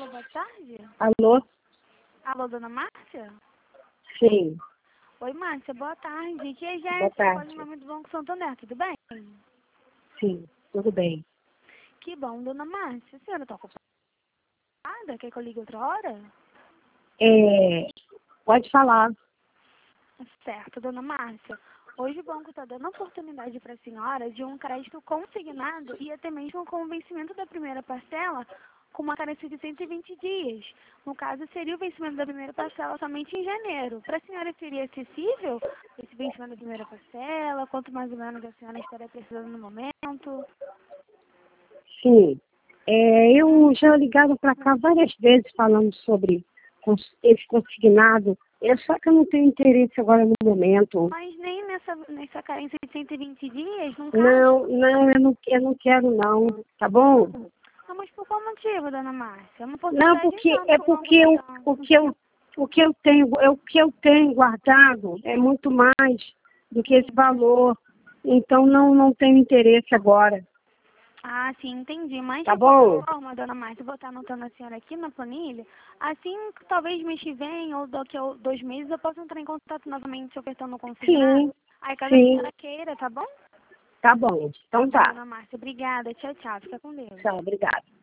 Alô, boa tarde. Alô? Alô, dona Márcia? Sim, Oi, Márcia, boa tarde. Aqui é boa Jéssica, tarde. em nome do Banco Santander, tudo bem? Sim, tudo bem. Que bom, dona Márcia. A senhora está ocupada? Quer que eu ligue outra hora? Pode falar. Certo, dona Márcia. Hoje o banco está dando oportunidade para a senhora de um crédito consignado e até mesmo com o vencimento da primeira parcela com uma carência de 120 dias. No caso, seria o vencimento da primeira parcela somente em janeiro. Para a senhora seria acessível esse vencimento da primeira parcela? Quanto mais ou menos a senhora estaria precisando no momento? Sim. Eu já ligado para cá várias vezes falando sobre esse consignado. Só que eu não tenho interesse agora no momento. Mas nem nessa carência de 120 dias, no caso? Não, eu não quero não, tá bom? Não, mas por qual motivo, dona Márcia? É uma Não, oportunidade porque então é que o banco porque está eu, dando. o que eu tenho guardado é muito mais do que esse valor. Então não tenho interesse agora. Ah, sim, entendi. Mas Tá de qualquer bom? forma, dona Márcia, eu vou estar anotando a senhora aqui na planilha. Assim, talvez mês que vem ou daqui a 2 meses eu possa entrar em contato novamente ofertando o consignado. Sim, Aí caso a sim. senhora queira, tá bom? Tá bom. Tá Então bom, tá. dona Márcia. Obrigada. Tchau, tchau. Fica com Deus. Tchau, obrigada.